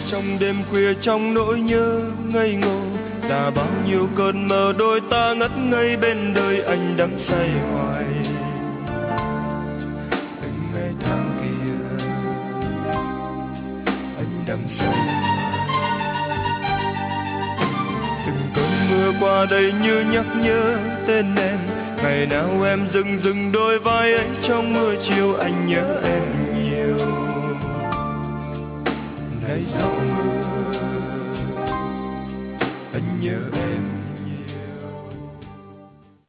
trong đêm khuya trong nỗi nhớ ngây ngô, đã bao nhiêu cơn mơ đôi ta ngất ngây bên đời anh đắm say hoài. Từng ngày tháng kia anh đắm say, từng cơn mưa qua đây như nhắc nhớ tên em. Ngày nào em dừng dừng đôi vai ấy trong mưa chiều anh nhớ em.